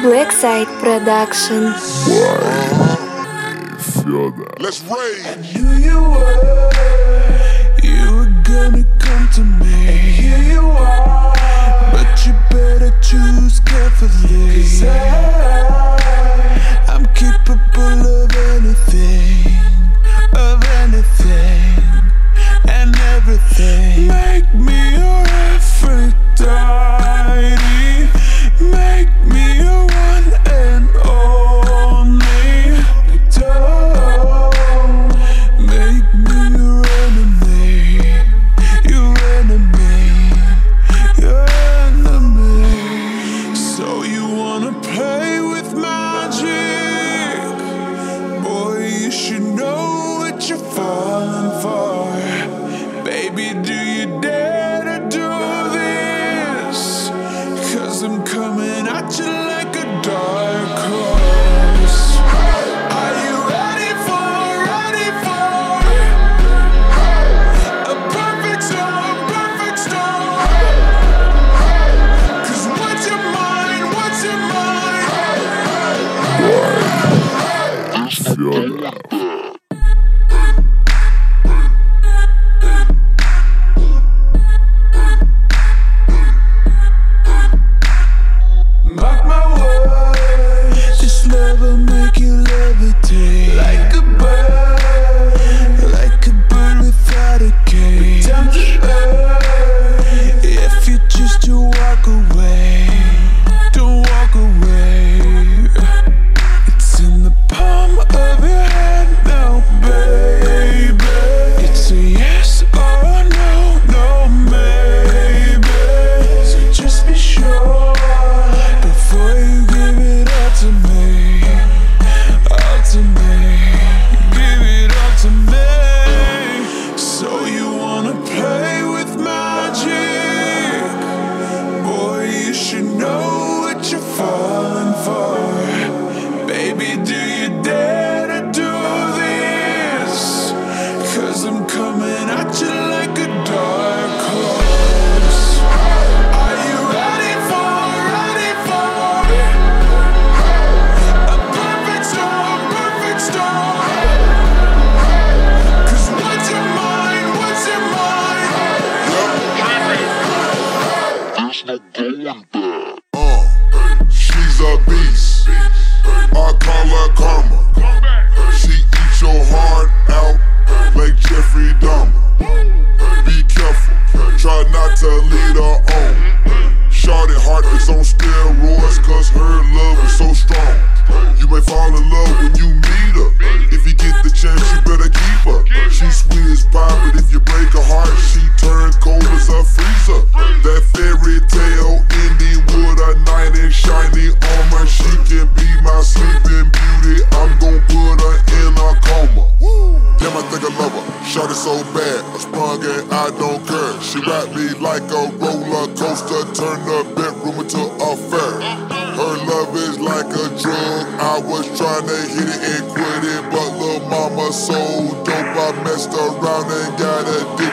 Blackside Production. Let's rage. I knew you were gonna come to me. And here you are, but you better choose carefully. 'Cause I'm capable of anything, and everything. Make me your Aphrodite. Make me your one and only. Don't make me your enemy, your enemy, your enemy. So you wanna play with magic? Boy, you should know what you're falling for. Baby, do you dare to do this? 'Cause I'm coming at you like a dark horse. Are you ready for a perfect storm, perfect storm? 'Cause what's your mind, what's your mind? Mark my words, this love will make you levitate like a bird without a cage. Down to earth, if you choose to walk away, don't walk away. It's in the palm of your hand now, baby. It's a yes or a no, no maybe. So just be sure before you give it all to me, all to me, give it all to me. So you wanna play with magic? Boy, you should know what you're falling for. Baby, do you dare to do this? 'Cause I'm coming at you like a dark horse. Are you ready for a perfect storm, perfect storm? 'Cause what's your mind, what's your mind? She's a beast. I call her karma. She eats your heart out like Jeffrey Dahmer. Be careful, try not to lead her on. Shawty heart is on steroids 'cause her love is so strong. You may fall in love when you meet her. If you get the chance, you better keep her. She's sweet as pie, but if you break her heart, she turns cold as a freezer. That fairy tale ending with a knight in shiny armor. She can be my sleeping beauty. I'm gon' put her in a coma. Damn, I think I love her. Shawty so bad, I sprung and I don't care. She rap me like a roller coaster, turn the bedroom into a fair. Her love is like a drug. I was trying to hit it and quit it, but lil' mama so dope, I messed around and got addicted.